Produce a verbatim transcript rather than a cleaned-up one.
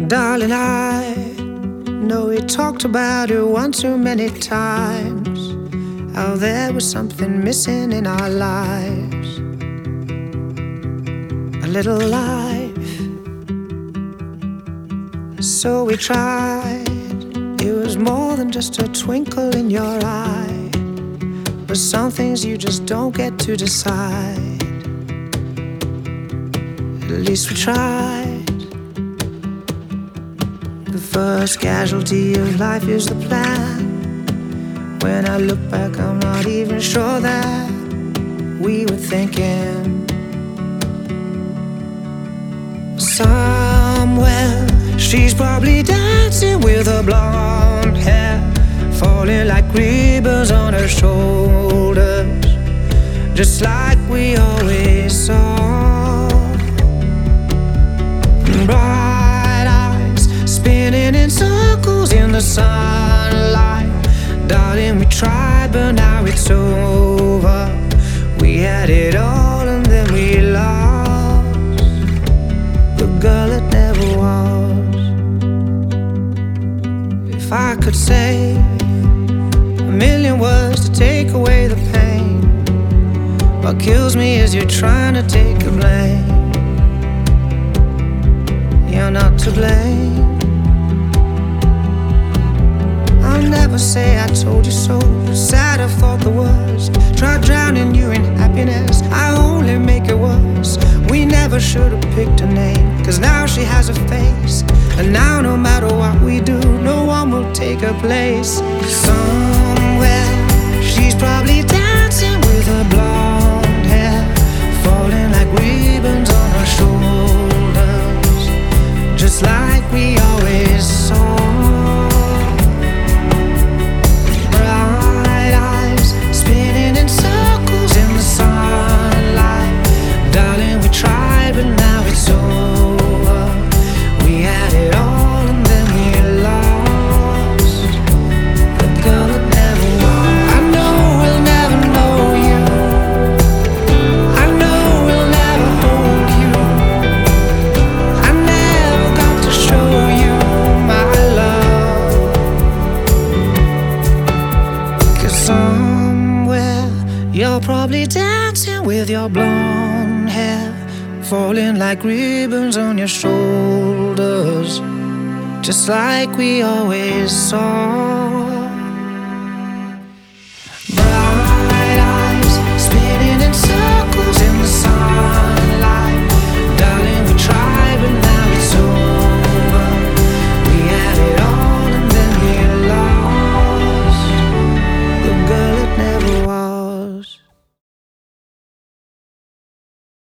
Darling, I know we talked about it one too many times, how there was something missing in our lives. A little life. So we tried. It was more than just a twinkle in your eye, but some things you just don't get to decide. At least we tried. The first casualty of life is the plan. When I look back, I'm not even sure that we were thinking. Somewhere she's probably dancing with her blonde hair falling like ribbons on her shoulders, just like we always saw. Bright eyes spinning in circles in the sunlight. Darling, we tried, but now it's over. We had it all and then we lost the girl that never was. If I could say a million words to take away the pain, what kills me is you're trying to take the blame. You're not to blame. I'll never say I told you so. Sad I thought the worst. Tried drowning you in happiness, I only make it worse. We never should have picked a name, cause now she has a face, and now no matter what we do, no one will take her place. Somewhere she's probably dancing with her blonde hair falling like ribbons on her shoulders, just like we always saw. Bright eyes spinning in circles in the sunlight. Darling, we tried, but now it's over. We had it all and then we lost the girl that never was. I know we'll never know you. I know we'll never hold you. I never got to show you my love, cause somewhere you're probably dancing with your blonde hair falling like ribbons on your shoulders, just like we always saw.